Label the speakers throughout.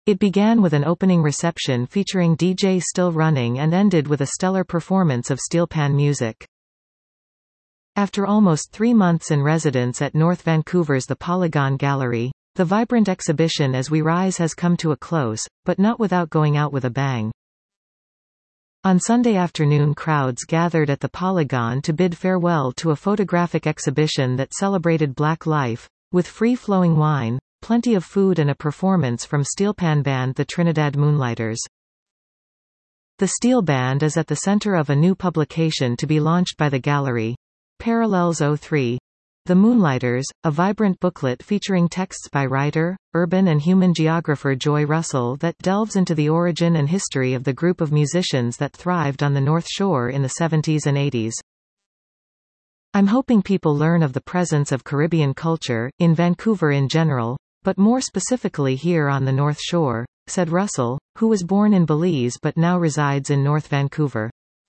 Speaker 1: It began with an opening reception featuring DJ Still Running and ended with a stellar performance of steelpan music. After almost 3 months in residence at North Vancouver's The Polygon Gallery, the vibrant exhibition As We Rise has come to a close, but not without going out with a bang. On Sunday afternoon, crowds gathered at the Polygon to bid farewell to a photographic exhibition that celebrated Black life, with free-flowing wine, plenty of food and a performance from steelpan band the Trinidad Moonlighters. The Steel Band is at the center of a new publication to be launched by the gallery, Parallels 03. The Moonlighters, a vibrant booklet featuring texts by writer, urban and human geographer Joy Russell that delves into the origin and history of the group of musicians that thrived on the North Shore in the 70s and 80s. I'm hoping people learn of the presence of Caribbean culture, in Vancouver in general, but more specifically here on the North Shore, said Russell, who was born in Belize but now resides in North Vancouver.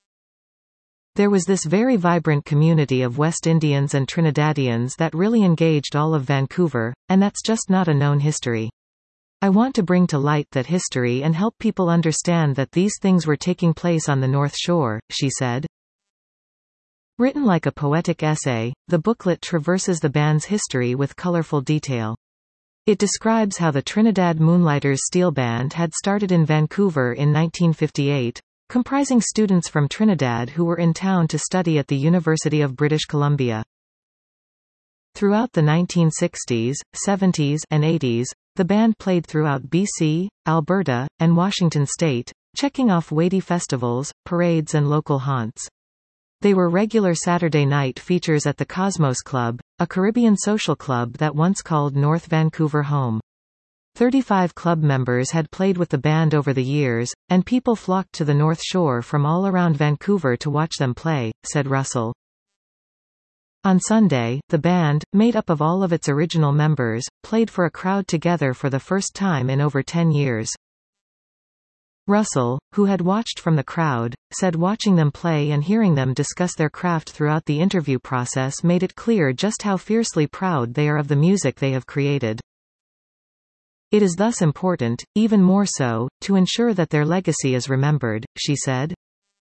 Speaker 1: There was this very vibrant community of West Indians and Trinidadians that really engaged all of Vancouver, and that's just not a known history. I want to bring to light that history and help people understand that these things were taking place on the North Shore, she said. Written like a poetic essay, the booklet traverses the band's history with colorful detail. It describes how the Trinidad Moonlighters Steel Band had started in Vancouver in 1958, comprising students from Trinidad who were in town to study at the University of British Columbia. Throughout the 1960s, 70s, and 80s, the band played throughout BC, Alberta, and Washington state, checking off weighty festivals, parades and local haunts. They were regular Saturday night features at the Cosmos Club, a Caribbean social club that once called North Vancouver home. 35 club members had played with the band over the years, and people flocked to the North Shore from all around Vancouver to watch them play, said Russell. On Sunday, the band, made up of all of its original members, played for a crowd together for the first time in over 10 years. Russell, who had watched from the crowd, said watching them play and hearing them discuss their craft throughout the interview process made it clear just how fiercely proud they are of the music they have created. It is thus important, even more so, to ensure that their legacy is remembered, she said.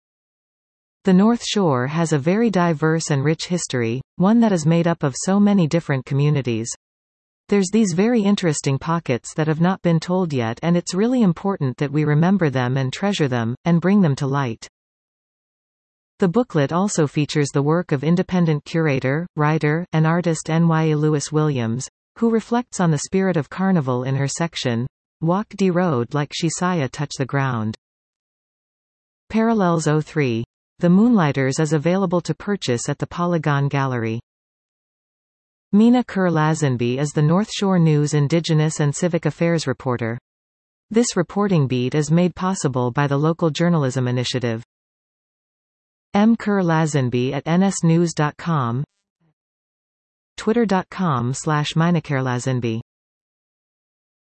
Speaker 1: The North Shore has a very diverse and rich history, one that is made up of so many different communities. There's these very interesting pockets that have not been told yet, and it's really important that we remember them and treasure them, and bring them to light. The booklet also features the work of independent curator, writer, and artist N.Y.A. Lewis Williams, who reflects on the spirit of carnival in her section, Walk de Road like Shisaya Touch the Ground. Parallels 03. The Moonlighters is available to purchase at the Polygon Gallery. Mina Kerr-Lazenby is the North Shore News Indigenous and Civic Affairs reporter. This reporting beat is made possible by the Local Journalism Initiative. M. Kerr-Lazenby at nsnews.com, twitter.com/minakerrlazenby